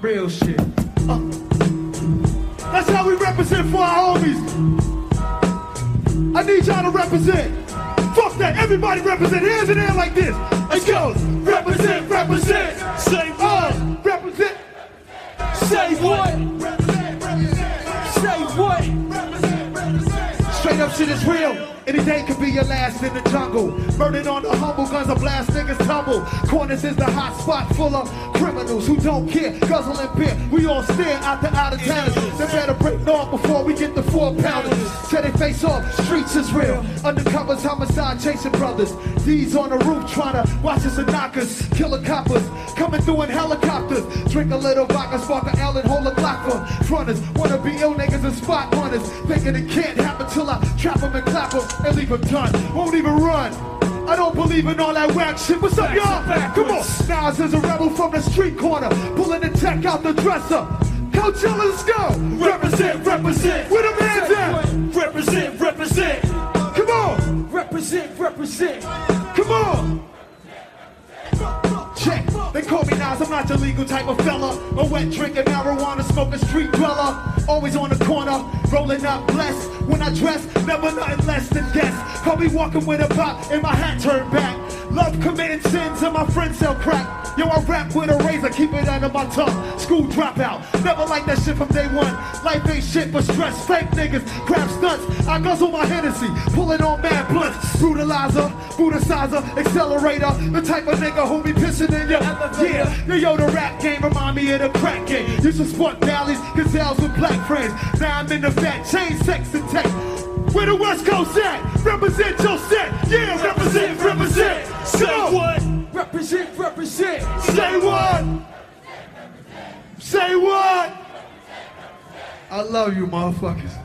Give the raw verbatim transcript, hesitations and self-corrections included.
Real shit. Uh. That's how we represent for our homies. I need y'all to represent. Fuck that, everybody represent. Hands in the air like this. Let's go. Represent, represent. Say what? Uh, represent. Say what? Say what? Straight up shit is real. Any day could be your last in the jungle. Murdered on the humble, guns a blast, niggas tumble. Corners is the hot spot full of criminals who don't care, guzzling beer. We all stare out the out of towners. They better break north before we get the four pounders. Tear they face off, streets is real. Undercovers, homicide, chasing brothers. These on the roof trying to watch us and knock us. Killer coppers, coming through in helicopters. Drink a little vodka, spark a L and hold a Glock for fronters. Wanna be ill niggas and spot runners. Thinking it can't happen till I trap them and clap them and leave them done. Won't even run. I don't believe in all that whack shit. What's up, y'all? Come on. Nas is a rebel from the street corner, pulling the tech out the dresser. Coachella, let's go. Represent, represent. Where the man's at? Represent, represent. Come on. Represent, represent. Come on. Check. They call me Nas, I'm not your legal type of fella. A wet drinking, marijuana smoking street dweller. Always on the corner, rolling up blessed. When I dress, never nothing less than guess. Call me walking with a pop and my hat turned back. Love committing sins and my friends sell crack. Yo, I rap with a razor, keep it under my tongue. School dropout, never like that shit from day one. Life ain't shit but stress, fake niggas, crap stunts. I guzzle my Hennessy, pulling on mad blunts. Brutalizer, Buddhicizer, accelerator. The type of nigga who be pissing in your yeah. Yo, yo, the rap game remind me of the crack game. Used to sport valleys, gazelles with black friends. Now I'm in the fat chain, sex and tech. Where the West Coast at? Represent your set. Yeah, represent, represent. Say what? Represent, represent. Say what? Say what? I love you, motherfuckers.